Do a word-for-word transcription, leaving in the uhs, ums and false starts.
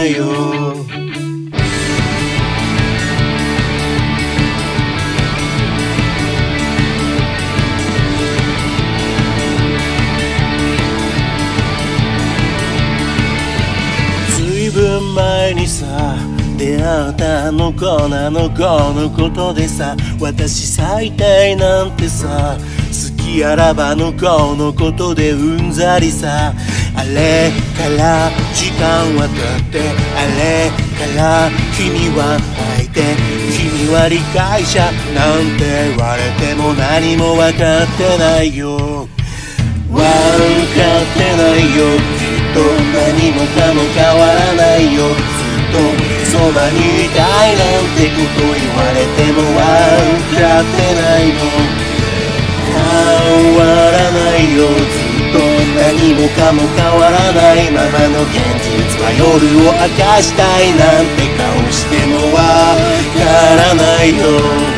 ないよ。ずいぶん前にさ出会ったあの子あの子のことでさ、私最低なんてさ、好きあらばの子のことでうんざりさ。あれから時間は経って、あれから君は泣いて、君は理解者なんて言われても何も分かってないよ。分かってないよ。きっと何もかも変わらないよ。ずっとそばにいたいなんてこと言われても分かってないの。変わらないよ。ずっと何もかも変わらないままの現実は夜を明かしたいなんて顔しても分からないよ。